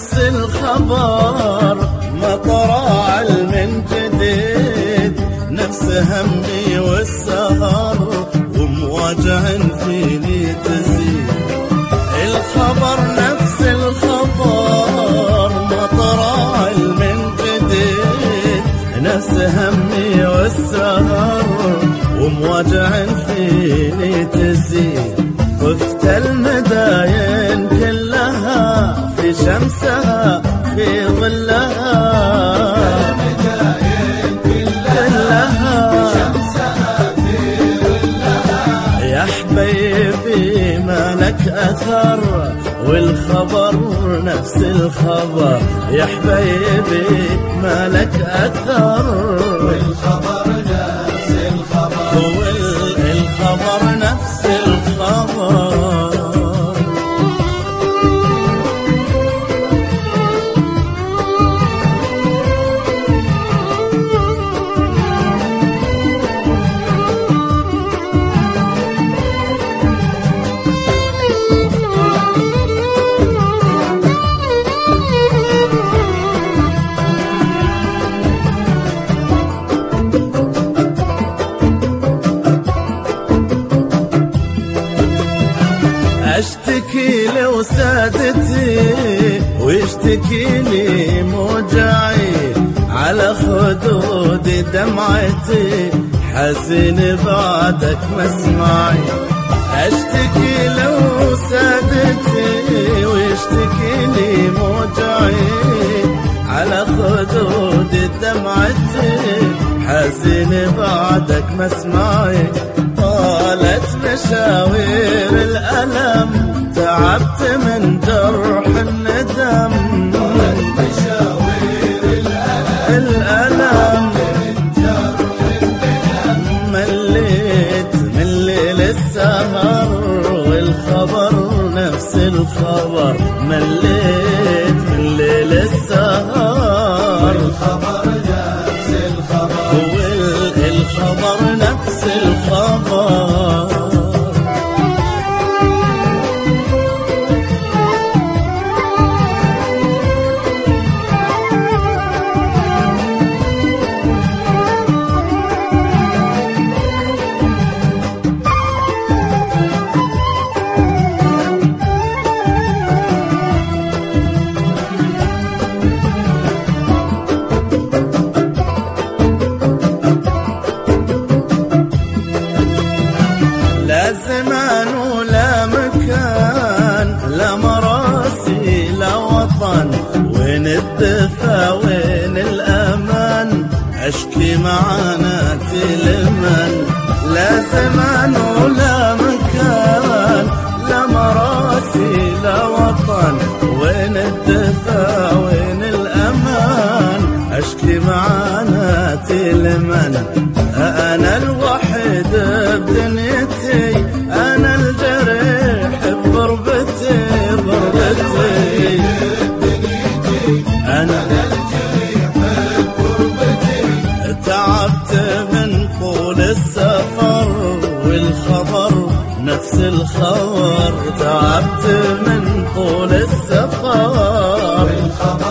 نفس الخبر ما طرى من جديد، نفس همي والسهر ومواجع فيني تزيد. الخبر نفس الخبر ما طرى من جديد، نفس همي والسهر ومواجع فيني تزيد. طفت المداين كلها في شمسها في ظلها، يا حبيبي ما لك أثر والخبر نفس الخبر، يا حبيبي ما لك أثر والخبر نفس الخبر، والخبر نفس الخبر. اشتكي لو سادتي واشتكي لي موجعي، على خدود دمعتي حزين بعدك مسمعي. اشتكي لو سادتي واشتكي لي موجعي، على خدود دمعتي حزين بعدك مسمعي. طالت مشاوير الألم تعبت من جرح الندم، طالت مشاوير الألم من جرح الندم. مليت من ليل السهر والخبر نفس الخبر، مليت من ليل السهر والخبر نفس الخبر، والخبر نفس الخبر. لا زمان ولا مكان، لا مراسي لا وطن، وين الدفا وين الأمان، أشكي معاناتي لمن. لا زمان ولا مكان، لا مراسي لا وطن، وين الدفا وين الأمان، أشكي معاناتي لمن. أنا الوحيد بدنيتي، أنا الجريح بغربتي، غربتي أنا الجريح بغربتي. تعبت من طول السفر والخبر نفس الخبر، تعبت من طول السفر والخبر